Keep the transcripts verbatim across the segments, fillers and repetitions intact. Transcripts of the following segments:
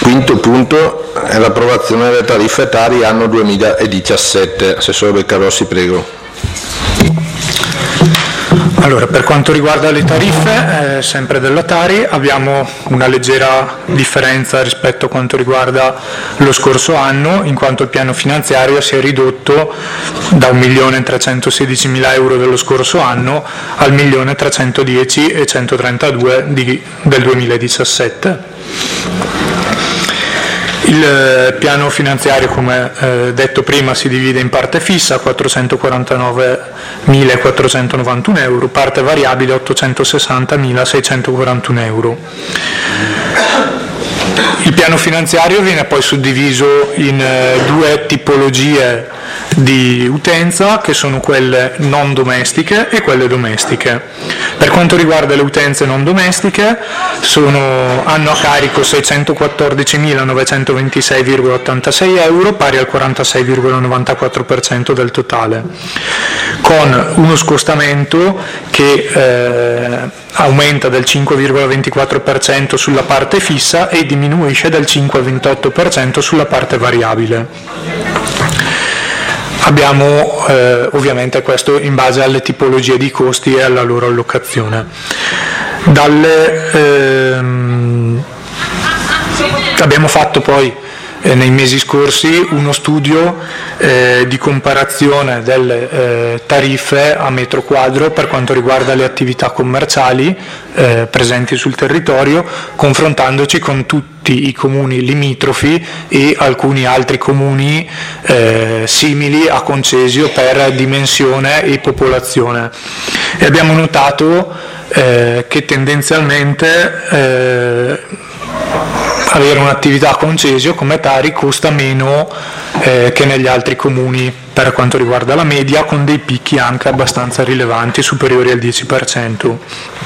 Quinto punto è l'approvazione delle tariffe Tari anno duemiladiciassette. Assessore Beccarossi, prego. Allora, per quanto riguarda le tariffe, eh, sempre della Tari, abbiamo una leggera differenza rispetto a quanto riguarda lo scorso anno, in quanto il piano finanziario si è ridotto da un milione trecentosedicimila euro dello scorso anno al un milione trecentodieci e centotrentadue di, del duemiladiciassette. Il piano finanziario, come eh, detto prima, si divide in parte fissa quattrocentoquarantanovemilaquattrocentonovantuno euro, parte variabile ottocentosessantamila seicentoquarantuno euro. Il piano finanziario viene poi suddiviso in eh, due tipologie di utenza, che sono quelle non domestiche e quelle domestiche. Per quanto riguarda le utenze non domestiche, sono, hanno a carico seicentoquattordicimilanovecentoventisei virgola ottantasei euro, pari al quarantasei virgola novantaquattro per cento del totale, con uno scostamento che eh, aumenta del cinque virgola ventiquattro per cento sulla parte fissa e diminuisce del cinque virgola ventotto per cento sulla parte variabile. Abbiamo eh, ovviamente questo in base alle tipologie di costi e alla loro allocazione. Dalle, ehm, abbiamo fatto poi eh, nei mesi scorsi uno studio eh, di comparazione delle eh, tariffe a metro quadro per quanto riguarda le attività commerciali eh, presenti sul territorio, confrontandoci con tutti i comuni limitrofi e alcuni altri comuni eh, simili a Concesio per dimensione e popolazione, e abbiamo notato eh, che tendenzialmente eh, avere un'attività a Concesio come Tari costa meno eh, che negli altri comuni per quanto riguarda la media, con dei picchi anche abbastanza rilevanti, superiori al dieci per cento.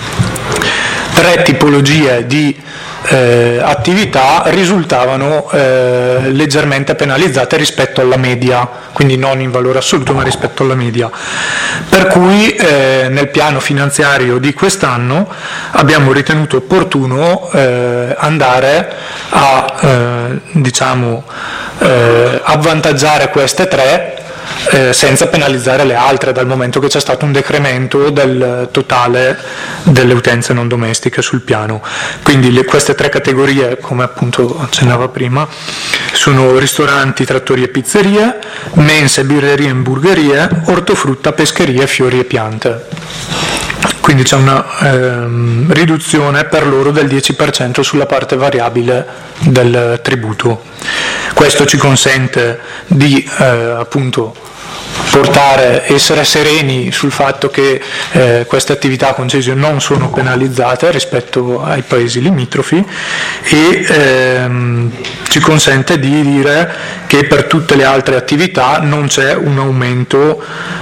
Tre tipologie di Eh, attività risultavano eh, leggermente penalizzate rispetto alla media, quindi non in valore assoluto ma rispetto alla media, per cui eh, nel piano finanziario di quest'anno abbiamo ritenuto opportuno eh, andare a eh, diciamo eh, avvantaggiare queste tre Eh, senza penalizzare le altre, dal momento che c'è stato un decremento del totale delle utenze non domestiche sul piano. Quindi le, queste tre categorie, come appunto accennava prima, sono ristoranti, trattorie e pizzerie, mense, birrerie e hamburgerie, ortofrutta, pescherie, fiori e piante. Quindi c'è una ehm, riduzione per loro del dieci per cento sulla parte variabile del tributo. Questo ci consente di eh, appunto portare, essere sereni sul fatto che eh, queste attività a Concesio non sono penalizzate rispetto ai paesi limitrofi, e ehm, ci consente di dire che per tutte le altre attività non c'è un aumento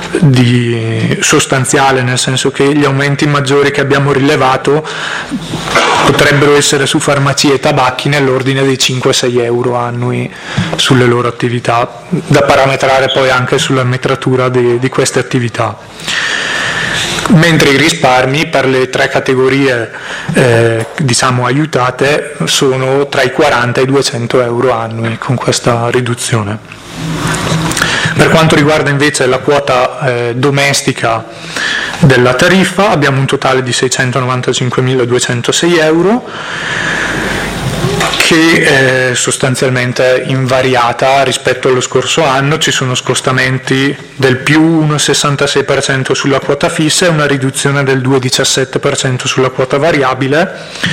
di sostanziale, nel senso che gli aumenti maggiori che abbiamo rilevato potrebbero essere su farmacie e tabacchi nell'ordine dei cinque sei euro annui sulle loro attività, da parametrare poi anche sulla metratura di, di queste attività. Mentre i risparmi per le tre categorie eh, diciamo aiutate sono tra i quaranta e i duecento euro annui con questa riduzione. Per quanto riguarda invece la quota eh, domestica della tariffa, abbiamo un totale di seicentonovantacinquemiladuecentosei euro, che è sostanzialmente invariata rispetto allo scorso anno. Ci sono scostamenti del più uno virgola sessantasei per cento sulla quota fissa e una riduzione del due virgola diciassette per cento sulla quota variabile,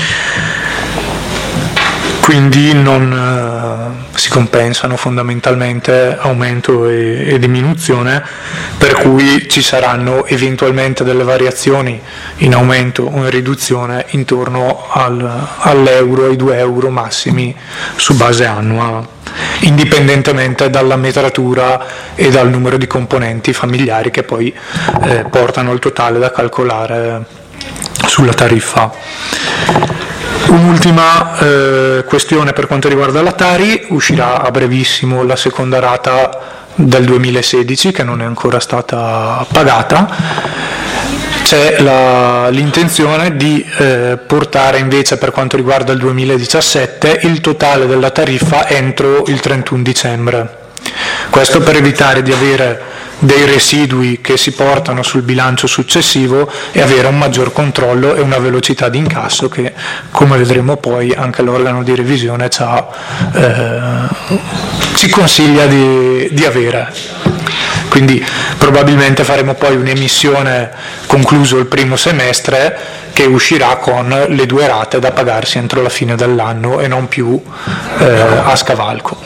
quindi non eh, si compensano fondamentalmente aumento e, e diminuzione, per cui ci saranno eventualmente delle variazioni in aumento o in riduzione intorno al, all'euro, ai due euro massimi su base annua, indipendentemente dalla metratura e dal numero di componenti familiari che poi eh, portano il totale da calcolare sulla tariffa. Un'ultima eh, questione per quanto riguarda la Tari: uscirà a brevissimo la seconda rata del duemilasedici, che non è ancora stata pagata. c'è la, l'intenzione di eh, portare invece, per quanto riguarda il duemiladiciassette, il totale della tariffa entro il trentuno dicembre. Questo per evitare di avere dei residui che si portano sul bilancio successivo e avere un maggior controllo e una velocità di incasso che, come vedremo poi, anche l'organo di revisione c'ha, eh, ci consiglia di, di avere. Quindi probabilmente faremo poi un'emissione concluso il primo semestre che uscirà con le due rate da pagarsi entro la fine dell'anno e non più eh, a scavalco.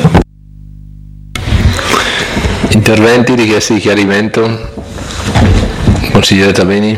Interventi, richiesti di chiarimento? Consigliere Tabeni?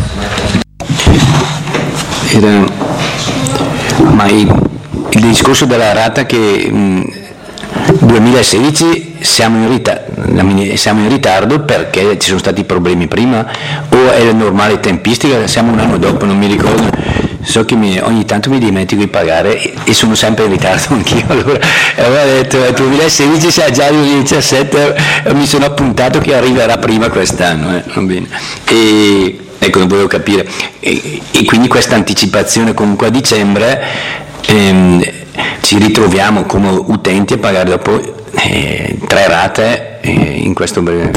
Era, ma il, il discorso della rata che mh, duemilasedici siamo in, ritardo, siamo in ritardo perché ci sono stati problemi prima o è la normale tempistica? Siamo un anno dopo, non mi ricordo. So che mi, ogni tanto mi dimentico di pagare e, e sono sempre in ritardo anch'io, allora avevo detto nel duemilasedici sia già duemiladiciassette, mi sono appuntato che arriverà prima quest'anno, eh, va bene. E ecco, non volevo capire, e, e quindi questa anticipazione comunque a dicembre ehm, ci ritroviamo come utenti a pagare dopo eh, tre rate eh, in questo breve.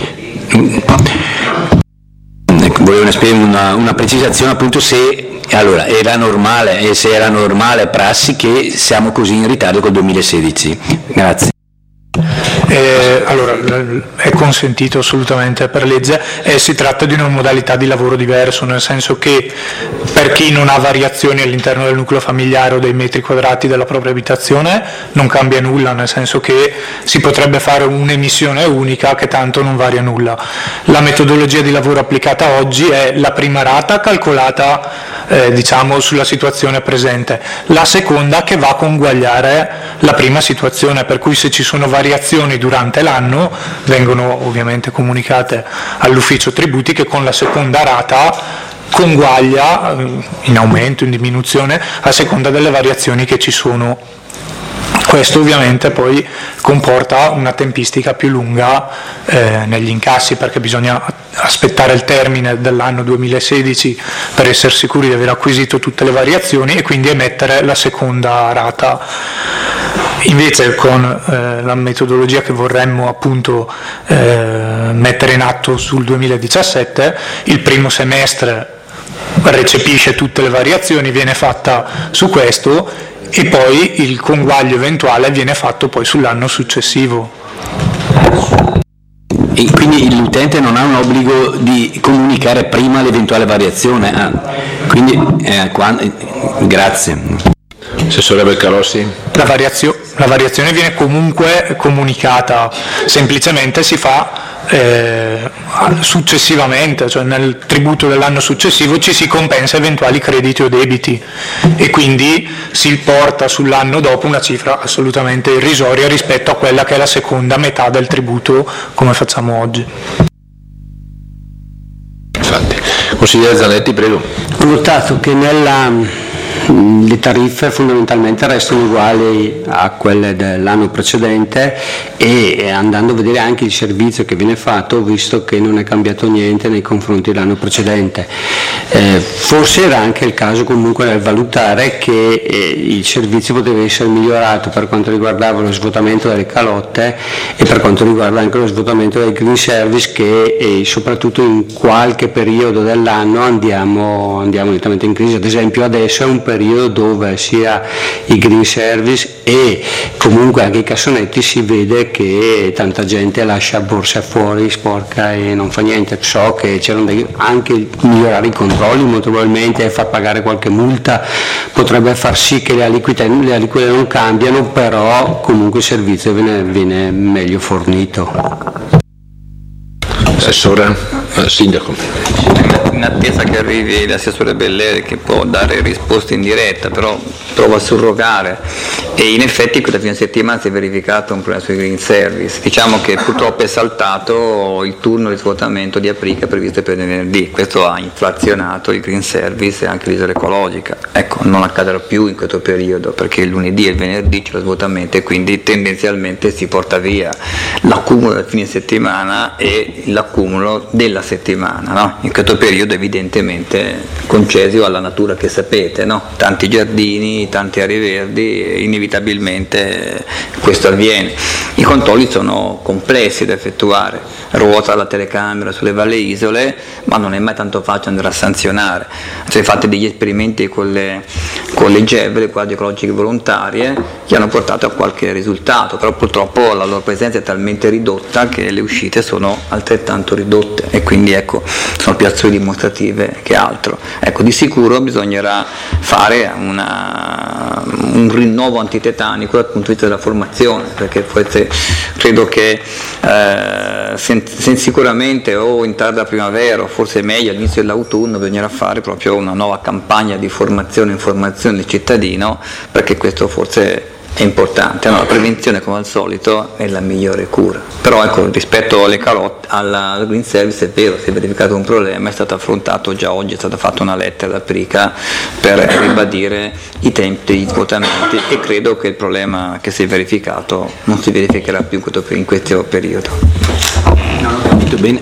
Ecco, volevo una, una precisazione appunto se allora era normale e se era normale prassi che siamo così in ritardo col duemilasedici. Grazie. Eh, allora, è consentito assolutamente per legge e si tratta di una modalità di lavoro diverso, nel senso che per chi non ha variazioni all'interno del nucleo familiare o dei metri quadrati della propria abitazione non cambia nulla, nel senso che si potrebbe fare un'emissione unica che tanto non varia nulla. La metodologia di lavoro applicata oggi è la prima rata calcolata eh, diciamo sulla situazione presente, la seconda che va a conguagliare la prima situazione, per cui se ci sono variazioni durante l'anno vengono ovviamente comunicate all'ufficio tributi che con la seconda rata conguaglia in aumento, in diminuzione a seconda delle variazioni che ci sono. Questo ovviamente poi comporta una tempistica più lunga eh, negli incassi, perché bisogna aspettare il termine dell'anno duemilasedici per essere sicuri di aver acquisito tutte le variazioni e quindi emettere la seconda rata. Invece con eh, la metodologia che vorremmo appunto eh, mettere in atto sul duemiladiciassette, il primo semestre recepisce tutte le variazioni, viene fatta su questo e poi il conguaglio eventuale viene fatto poi sull'anno successivo. E quindi l'utente non ha un obbligo di comunicare prima l'eventuale variazione, ah, quindi eh, quando, grazie. Assessore Beccalossi. La, variazio, la variazione viene comunque comunicata, semplicemente si fa eh, successivamente, cioè nel tributo dell'anno successivo ci si compensa eventuali crediti o debiti e quindi si porta sull'anno dopo una cifra assolutamente irrisoria rispetto a quella che è la seconda metà del tributo come facciamo oggi. Infatti. Consigliere Zanetti, prego. Ho notato che nella le tariffe fondamentalmente restano uguali a quelle dell'anno precedente e andando a vedere anche il servizio che viene fatto ho visto che non è cambiato niente nei confronti dell'anno precedente. Eh, forse era anche il caso comunque nel valutare che eh, il servizio poteva essere migliorato per quanto riguardava lo svuotamento delle calotte e per quanto riguarda anche lo svuotamento del green service che eh, soprattutto in qualche periodo dell'anno andiamo, andiamo nettamente in crisi. Ad esempio adesso è un periodo dove sia i green service e comunque anche i cassonetti si vede che tanta gente lascia borse fuori, sporca e non fa niente. So che c'erano dei, anche migliorare i controlli molto probabilmente e far pagare qualche multa potrebbe far sì che le aliquote, le aliquote non cambiano, però comunque il servizio viene, viene meglio fornito. Assessore, eh, Sindaco. In attesa che arrivi l'assessore Belleri che può dare risposte in diretta, però prova a surrogare e in effetti questa fine settimana si è verificato un problema sui green service. Diciamo che purtroppo è saltato il turno di svuotamento di Aprica previsto per venerdì, questo ha inflazionato il green service e anche l'isola ecologica. Ecco, non accadrà più in questo periodo perché il lunedì e il venerdì c'è lo svuotamento e quindi tendenzialmente si porta via l'accumulo del fine settimana e l'accumulo della settimana, no? In questo periodo periodo evidentemente Concesio alla natura che sapete, no? Tanti giardini, tante aree verdi, e inevitabilmente questo avviene. I controlli sono complessi da effettuare, ruota la telecamera sulle valle isole, ma non è mai tanto facile andare a sanzionare. Cioè, fate degli esperimenti con le, con le G E V, le guardie ecologiche volontarie, che hanno portato a qualche risultato, però purtroppo la loro presenza è talmente ridotta che le uscite sono altrettanto ridotte e quindi ecco, sono più azioni dimostrative che altro. Ecco, di sicuro bisognerà fare una, un rinnovo antitetanico dal punto di vista della formazione, perché forse credo che eh, sen, sen sicuramente o in tarda primavera o forse meglio all'inizio dell'autunno bisognerà fare proprio una nuova campagna di formazione e informazione del cittadino, perché questo forse è importante. No, la prevenzione, come al solito, è la migliore cura. Però ecco, rispetto alle carotte, alla, al Green Service è vero, si è verificato un problema, è stato affrontato già oggi, è stata fatta una lettera da Prica per ribadire i tempi degli svuotamenti e credo che il problema che si è verificato non si verificherà più in questo, in questo periodo. Non ho capito bene,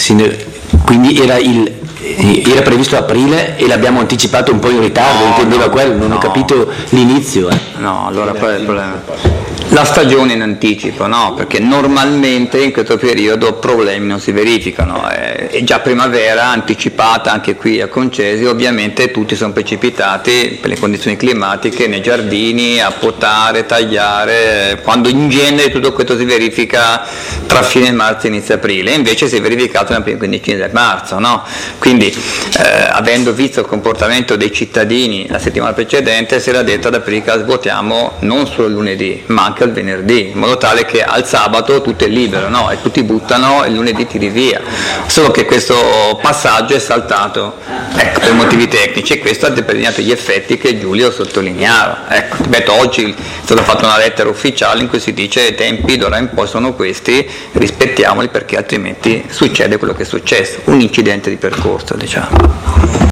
quindi era il era previsto aprile e l'abbiamo anticipato un po' in ritardo, no, intendeva no, quello, non no. ho capito l'inizio. Eh. No, allora qual è il problema? La stagione in anticipo, no? Perché normalmente in questo periodo problemi non si verificano, è, è già primavera anticipata anche qui a Concesio, ovviamente tutti sono precipitati per le condizioni climatiche nei giardini a potare, tagliare, quando in genere tutto questo si verifica tra fine marzo e inizio aprile, invece si è verificato nella prima quindicina di marzo, no? Quindi eh, avendo visto il comportamento dei cittadini la settimana precedente si era detto ad Aprica svuotiamo non solo il lunedì ma anche il venerdì, in modo tale che al sabato tutto è libero, no? E tutti buttano e il lunedì tiri via, solo che questo passaggio è saltato, ecco, per motivi tecnici, e questo ha determinato gli effetti che Giulio sottolineava. Ecco, ripeto, oggi è stata fatta una lettera ufficiale in cui si dice i tempi d'ora in poi sono questi, rispettiamoli perché altrimenti succede quello che è successo, un incidente di percorso, diciamo.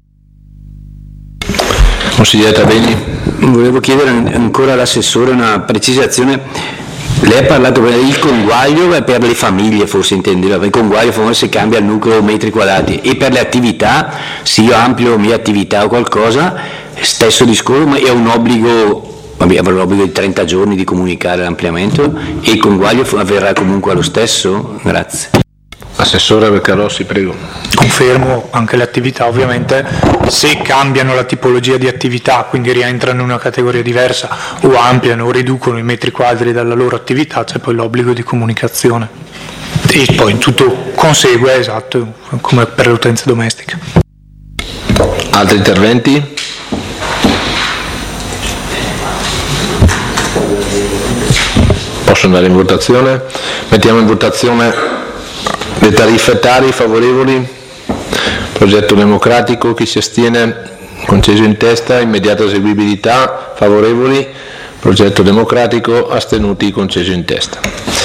Consigliere Tabelli. Volevo chiedere ancora all'assessore una precisazione. Lei ha parlato del conguaglio per le famiglie, forse intendeva, il conguaglio forse cambia il nucleo metri quadrati, e per le attività, se io amplio mia attività o qualcosa, stesso discorso, ma è un obbligo, vabbè, avrò l'obbligo di trenta giorni di comunicare l'ampliamento e il conguaglio avverrà comunque allo stesso? Grazie. Assessore Beccarossi, prego. Confermo anche le attività, ovviamente se cambiano la tipologia di attività, quindi rientrano in una categoria diversa o ampliano o riducono i metri quadri dalla loro attività, c'è poi l'obbligo di comunicazione e poi tutto consegue, esatto, come per le utenze domestiche. Altri interventi? Posso andare in votazione? Mettiamo in votazione le tariffe tari, favorevoli, progetto democratico, chi si astiene, Concesio in testa, immediata eseguibilità, favorevoli, progetto democratico, astenuti, Concesio in testa.